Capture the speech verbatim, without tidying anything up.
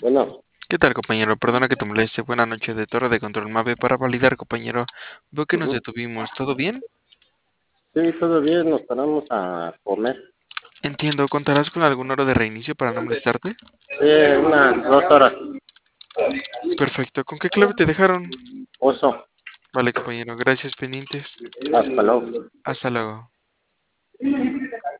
Bueno, ¿Qué tal, compañero? Perdona que te moleste. Buenas noches de Torre de Control Mave para validar, compañero. Veo que nos ujú. detuvimos. ¿Todo bien? Sí, todo bien, nos paramos a comer. Entiendo. ¿Contarás con algún hora de reinicio para no molestarte? Sí, unas dos horas. Perfecto. ¿Con qué clave te dejaron? Oso, Vale, compañero. Gracias, pendientes. hasta luego. Hasta luego.